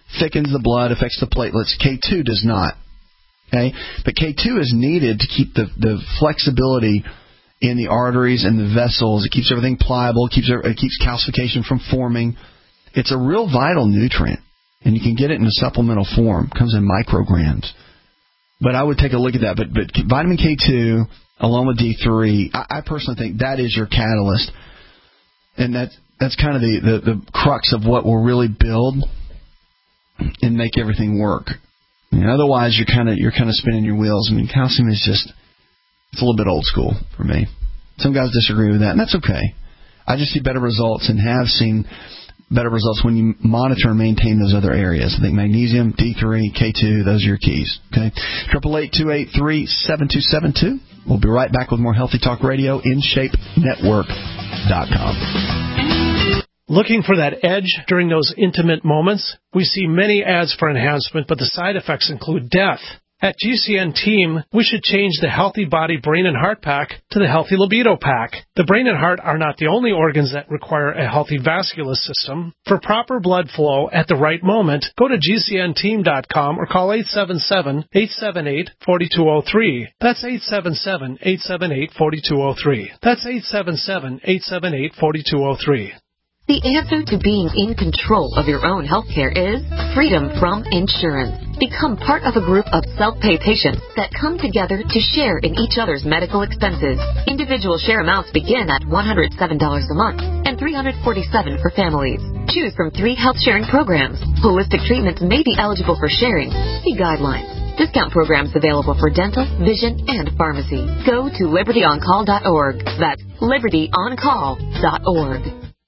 thickens the blood, affects the platelets. K two does not. Okay, but K two is needed to keep the, the flexibility in the arteries and the vessels. It keeps everything pliable. It keeps it keeps calcification from forming. It's a real vital nutrient, and you can get it in a supplemental form. It comes in micrograms. But I would take a look at that. But but vitamin K two, along with D three, I, I personally think that is your catalyst, and that's that's kind of the, the, the crux of what will really build and make everything work. I mean, otherwise, you're kind of you're kind of spinning your wheels. I mean, calcium is just it's a little bit old school for me. Some guys disagree with that, and that's okay. I just see better results and have seen better results when you monitor and maintain those other areas. I think magnesium, D three, K two, those are your keys. Okay, triple eight two eight three seven two seven two. We'll be right back with more Healthy Talk Radio. in shape network dot com. Looking for that edge during those intimate moments? We see many ads for enhancement, but the side effects include death. At G C N Team, we should change the Healthy Body, Brain, and Heart Pack to the Healthy Libido Pack. The brain and heart are not the only organs that require a healthy vascular system. For proper blood flow at the right moment, go to G C N team dot com or call eight seven seven, eight seven eight, four two zero three. That's eight seven seven, eight seven eight, four two zero three. That's eight seven seven, eight seven eight, four two zero three. The answer to being in control of your own healthcare is freedom from insurance. Become part of a group of self-pay patients that come together to share in each other's medical expenses. Individual share amounts begin at one hundred seven dollars a month and three hundred forty-seven dollars for families. Choose from three health sharing programs. Holistic treatments may be eligible for sharing. See guidelines. Discount programs available for dental, vision, and pharmacy. Go to liberty on call dot org. That's liberty on call dot org.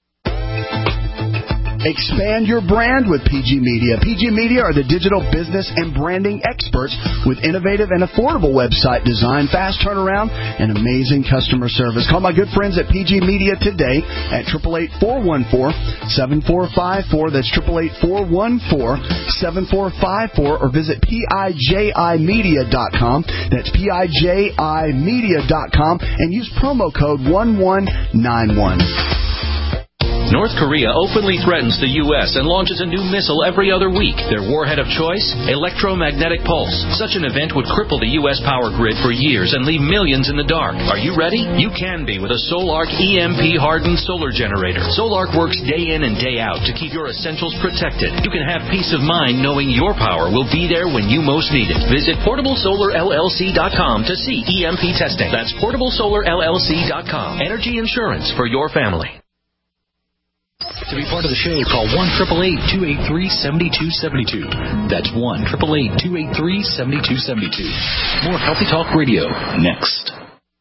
Expand your brand with P G Media. P G Media are the digital business and branding experts with innovative and affordable website design, fast turnaround, and amazing customer service. Call my good friends at P G Media today at eight eight eight, four one four, seven four five four. That's eight eight eight, four one four, seven four five four, or visit P I J I media dot com. That's P I J I media dot com and use promo code one one nine one. North Korea openly threatens the U S and launches a new missile every other week. Their warhead of choice? Electromagnetic pulse. Such an event would cripple the U S power grid for years and leave millions in the dark. Are you ready? You can be with a Solarc E M P-hardened solar generator. Solarc works day in and day out to keep your essentials protected. You can have peace of mind knowing your power will be there when you most need it. Visit portable solar L L C dot com to see E M P testing. That's portable solar L L C dot com. Energy insurance for your family. To be part of the show, call one eight eight eight, two eight three, seven two seven two. That's one eight eight eight, two eight three, seven two seven two. More Healthy Talk Radio next.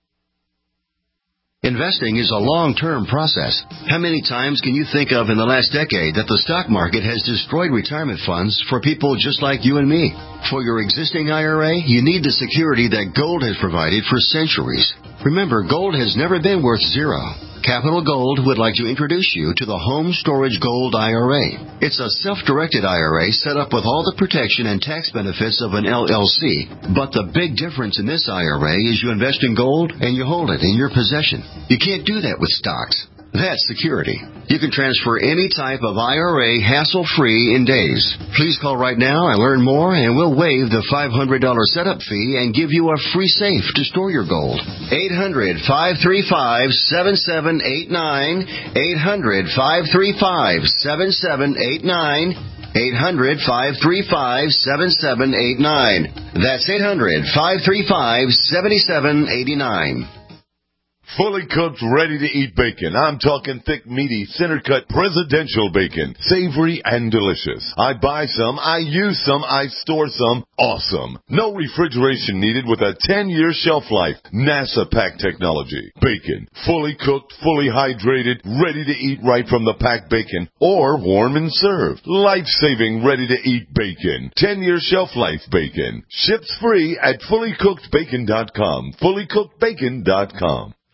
Investing is a long-term process. How many times can you think of in the last decade that the stock market has destroyed retirement funds for people just like you and me? For your existing I R A, you need the security that gold has provided for centuries. Remember, gold has never been worth zero. Capital Gold would like to introduce you to the Home Storage Gold I R A. It's a self-directed I R A set up with all the protection and tax benefits of an L L C. But the big difference in this I R A is you invest in gold and you hold it in your possession. You can't do that with stocks. That's security. You can transfer any type of I R A hassle-free in days. Please call right now and learn more, and we'll waive the five hundred dollars setup fee and give you a free safe to store your gold. eight hundred, five three five, seven seven eight nine. eight hundred, five three five, seven seven eight nine. eight hundred, five three five, seven seven eight nine. That's eight hundred, five three five, seven seven eight nine. Fully cooked, ready-to-eat bacon. I'm talking thick, meaty, center-cut presidential bacon. Savory and delicious. I buy some, I use some, I store some. Awesome. No refrigeration needed with a ten-year shelf life. NASA pack technology. Bacon. Fully cooked, fully hydrated, ready to eat right from the packed bacon. Or warm and served. Life-saving, ready-to-eat bacon. ten-year shelf life bacon. Ships free at fully cooked bacon dot com. fully cooked bacon dot com.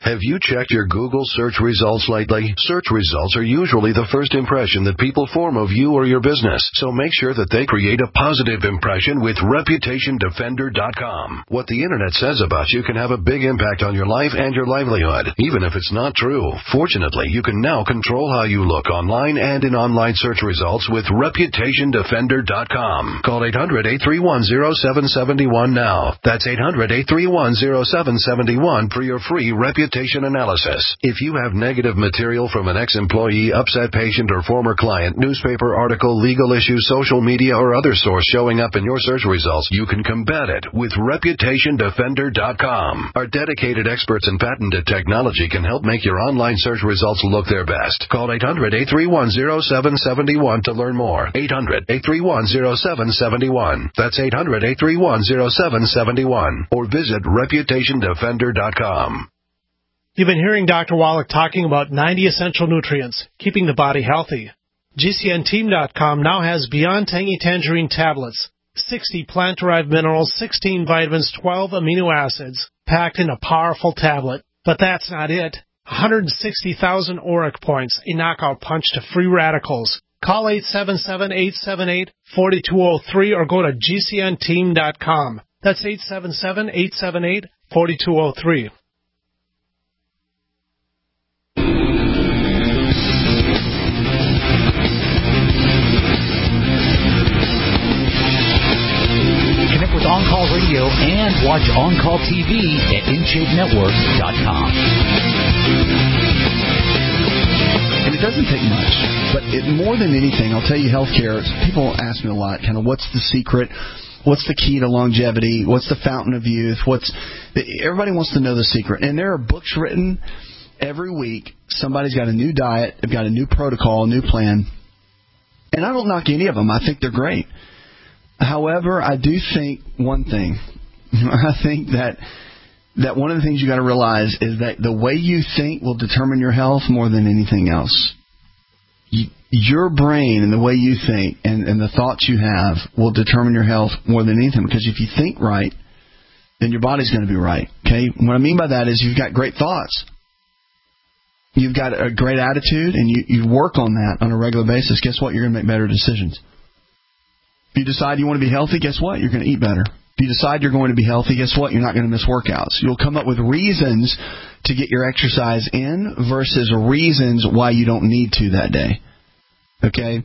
Have you checked your Google search results lately? Search results are usually the first impression that people form of you or your business, so make sure that they create a positive impression with reputation defender dot com. What the Internet says about you can have a big impact on your life and your livelihood, even if it's not true. Fortunately, you can now control how you look online and in online search results with reputation defender dot com. Call eight hundred, eight three one, zero seven seven one now. That's eight hundred, eight three one, zero seven seven one for your free reputation analysis. If you have negative material from an ex-employee, upset patient, or former client, newspaper article, legal issue, social media, or other source showing up in your search results, you can combat it with reputation defender dot com. Our dedicated experts in patented technology can help make your online search results look their best. Call eight hundred, eight three one, zero seven seven one to learn more. eight hundred, eight three one, zero seven seven one. That's eight hundred, eight three one, zero seven seven one. Or visit reputation defender dot com. You've been hearing Doctor Wallach talking about ninety essential nutrients, keeping the body healthy. G C N team dot com now has Beyond Tangy Tangerine tablets, sixty plant-derived minerals, sixteen vitamins, twelve amino acids, packed in a powerful tablet. But that's not it. one hundred sixty thousand auric points, a knockout punch to free radicals. Call eight seven seven, eight seven eight, four two zero three or go to G C N team dot com. That's eight seven seven, eight seven eight, four two zero three. Connect with On-Call Radio and watch On-Call T V at in shape network dot com. And it doesn't take much, but it, more than anything, I'll tell you, healthcare, people ask me a lot, kind of what's the secret, what's the key to longevity, what's the fountain of youth, what's, everybody wants to know the secret. And there are books written every week. Somebody's got a new diet, they've got a new protocol, a new plan. And I don't knock any of them. I think they're great. However, I do think one thing. I think that that one of the things you got to realize is that the way you think will determine your health more than anything else. You, your brain and the way you think and, and the thoughts you have will determine your health more than anything. Because if you think right, then your body's going to be right. Okay? What I mean by that is you've got great thoughts. You've got a great attitude, and you, you work on that on a regular basis. Guess what? You're going to make better decisions. If you decide you want to be healthy, guess what? You're going to eat better. If you decide you're going to be healthy, guess what? You're not going to miss workouts. You'll come up with reasons to get your exercise in versus reasons why you don't need to that day. Okay?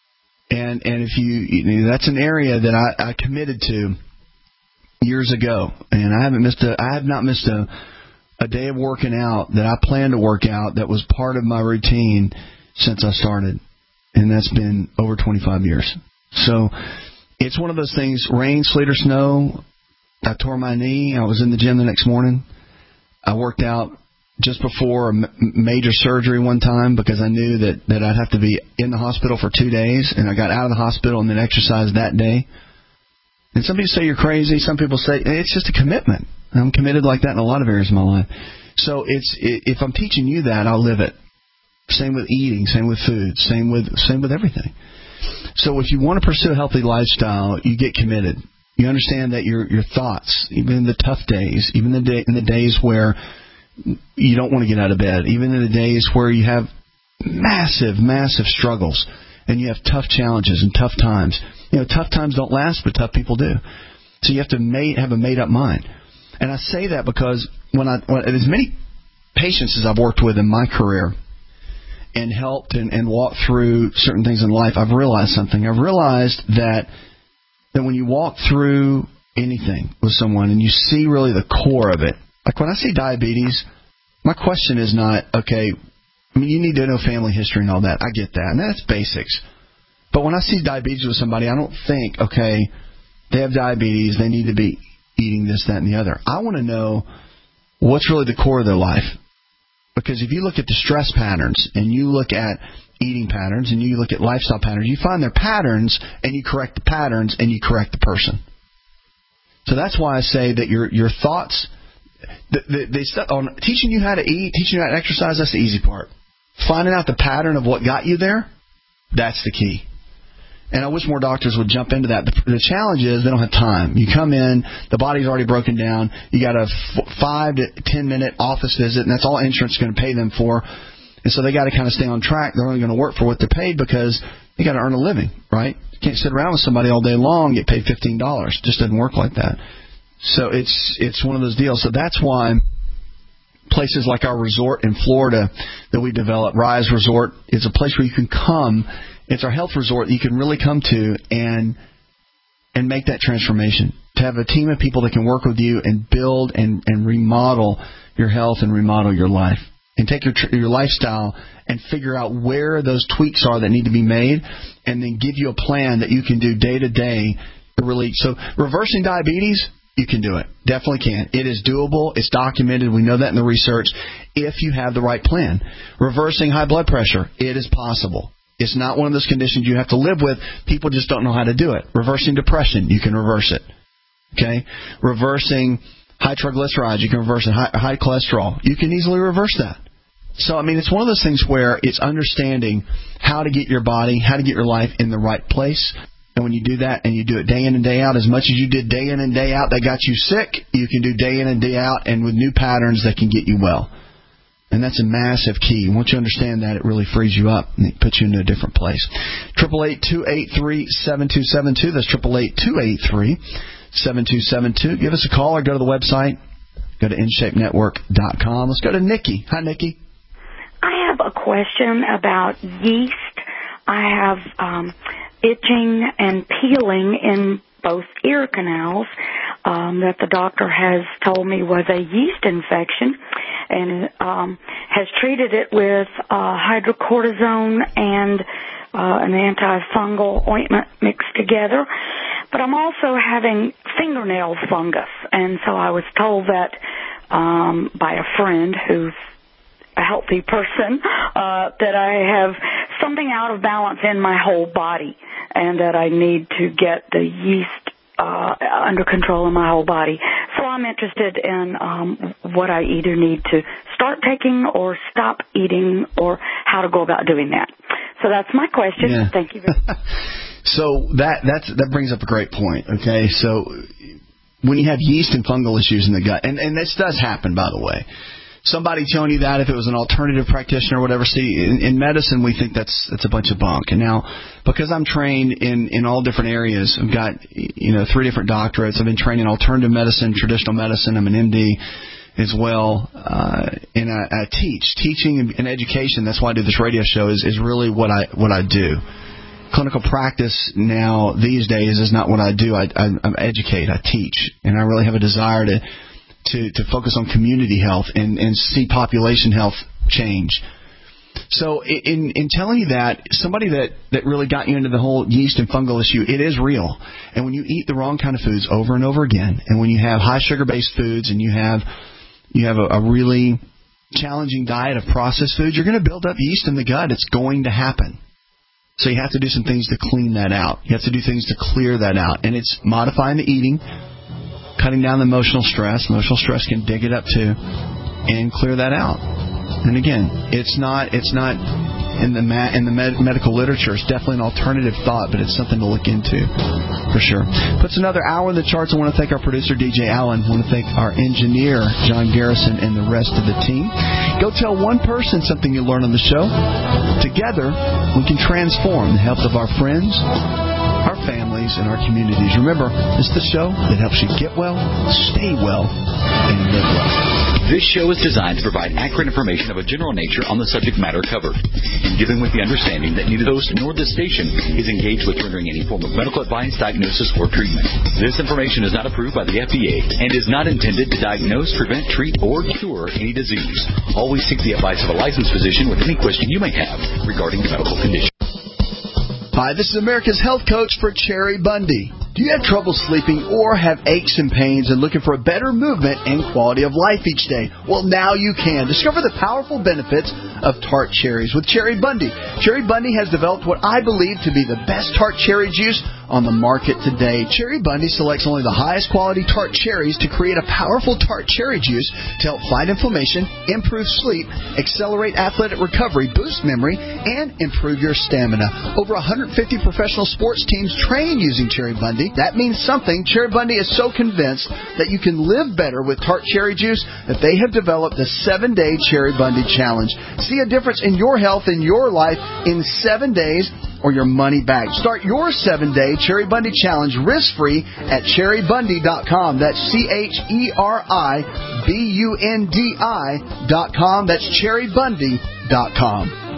And and if you, you know, that's an area that I, I committed to years ago, and I haven't missed a I have not missed a a day of working out that I planned to work out that was part of my routine since I started, and that's been over twenty-five years. So it's one of those things, rain, sleet, or snow. I tore my knee. I was in the gym the next morning. I worked out just before a major surgery one time because I knew that, that I'd have to be in the hospital for two days, and I got out of the hospital and then exercised that day. And some people say you're crazy. Some people say it's just a commitment. I'm committed like that in a lot of areas of my life. So it's if I'm teaching you that, I'll live it. Same with eating, same with food, same with same with everything. So if you want to pursue a healthy lifestyle, you get committed. You understand that your your thoughts, even in the tough days, even the day, in the days where you don't want to get out of bed, even in the days where you have massive, massive struggles and you have tough challenges and tough times. You know, tough times don't last, but tough people do. So you have to made, have a made-up mind. And I say that because when I, when, as many patients as I've worked with in my career and helped and, and walked through certain things in life, I've realized something. I've realized that that when you walk through anything with someone and you see really the core of it, like when I see diabetes, my question is not, okay, I mean, you need to know family history and all that. I get that, and that's basics. But when I see diabetes with somebody, I don't think, okay, they have diabetes, they need to be eating this, that, and the other. I want to know what's really the core of their life. Because if you look at the stress patterns and you look at eating patterns and you look at lifestyle patterns, you find their patterns and you correct the patterns and you correct the person. So that's why I say that your your thoughts, the, the, they st- on teaching you how to eat, teaching you how to exercise, that's the easy part. Finding out the pattern of what got you there, that's the key. And I wish more doctors would jump into that. The, the challenge is they don't have time. You come in, the body's already broken down. You got a f- five to ten minute office visit, and that's all insurance is going to pay them for. And so they got to kind of stay on track. They're only going to work for what they're paid because they got to earn a living, right? You can't sit around with somebody all day long and get paid fifteen dollars. It just doesn't work like that. So it's it's one of those deals. So that's why places like our resort in Florida that we developed, Rise Resort, is a place where you can come. It's our health resort that you can really come to and and make that transformation. To have a team of people that can work with you and build and, and remodel your health and remodel your life. And take your your lifestyle and figure out where those tweaks are that need to be made, and then give you a plan that you can do day to day to really. So reversing diabetes, you can do it. Definitely can. It is doable. It's documented. We know that in the research. If you have the right plan, reversing high blood pressure, it is possible. It's not one of those conditions you have to live with. People just don't know how to do it. Reversing depression, you can reverse it. Okay, reversing high triglycerides, you can reverse it. High, high cholesterol, you can easily reverse that. So, I mean, it's one of those things where it's understanding how to get your body, how to get your life in the right place. And when you do that and you do it day in and day out, as much as you did day in and day out that got you sick, you can do day in and day out and with new patterns that can get you well. And that's a massive key. Once you understand that, it really frees you up and it puts you into a different place. eight eight eight, two eight three, seven two seven two. That's eight eight eight, two eight three, seven two seven two. Give us a call or go to the website. Go to in shape network dot com. Let's go to Nikki. Hi, Nikki. I have a question about yeast. I have um, itching and peeling in both ear canals um, that the doctor has told me was a yeast infection, and um, has treated it with uh, hydrocortisone and uh, an antifungal ointment mixed together. But I'm also having fingernail fungus, and so I was told that um, by a friend who's a healthy person, uh, that I have something out of balance in my whole body and that I need to get the yeast uh, under control in my whole body. So I'm interested in um, what I either need to start taking or stop eating or how to go about doing that. So that's my question. Yeah. Thank you very much. So that that's, that brings up a great point, okay? So when you have yeast and fungal issues in the gut, and, and this does happen, by the way, somebody telling you that if it was an alternative practitioner or whatever. See, in, in medicine, we think that's that's a bunch of bunk. And now, because I'm trained in, in all different areas, I've got, you know, three different doctorates. I've been trained in alternative medicine, traditional medicine. I'm an M D as well. Uh, and I, I teach. Teaching and education, that's why I do this radio show, is, is really what I what I do. Clinical practice now, these days, is not what I do. I, I, I educate. I teach. And I really have a desire to... To, to focus on community health and, and see population health change. So in, in telling you that, somebody that, that really got you into the whole yeast and fungal issue, it is real. And when you eat the wrong kind of foods over and over again, and when you have high sugar-based foods and you have you have a, a really challenging diet of processed foods, you're going to build up yeast in the gut. It's going to happen. So you have to do some things to clean that out. You have to do things to clear that out. And it's modifying the eating, cutting down the emotional stress. Emotional stress can dig it up too, and clear that out. And again, it's not it's not in the ma- in the med- medical literature. It's definitely an alternative thought, but it's something to look into for sure. Puts another hour in the charts. I want to thank our producer D J Allen. I want to thank our engineer John Garrison and the rest of the team. Go tell one person something you learned on the show. Together, we can transform the health of our friends, our families, and our communities. Remember, it's the show that helps you get well, stay well, and live well. This show is designed to provide accurate information of a general nature on the subject matter covered, and given with the understanding that neither the host nor the station is engaged with rendering any form of medical advice, diagnosis, or treatment. This information is not approved by the F D A and is not intended to diagnose, prevent, treat, or cure any disease. Always seek the advice of a licensed physician with any question you may have regarding the medical condition. Hi, this is America's Health Coach for Cherry Bundy. Do you have trouble sleeping or have aches and pains and looking for a better movement and quality of life each day? Well, now you can. Discover the powerful benefits of tart cherries with Cherry Bundy. Cherry Bundy has developed what I believe to be the best tart cherry juice on the market today. Cherry Bundy selects only the highest quality tart cherries to create a powerful tart cherry juice to help fight inflammation, improve sleep, accelerate athletic recovery, boost memory, and improve your stamina. Over one hundred fifty professional sports teams train using Cherry Bundy. That means something. Cherry Bundy is so convinced that you can live better with tart cherry juice that they have developed the seven-day Cherry Bundy Challenge. See a difference in your health and your life in seven days or your money back. Start your seven-day Cherry Bundy Challenge risk-free at cherry bundy dot com. That's C H E R I B U N D I dot com. That's cherry bundy dot com.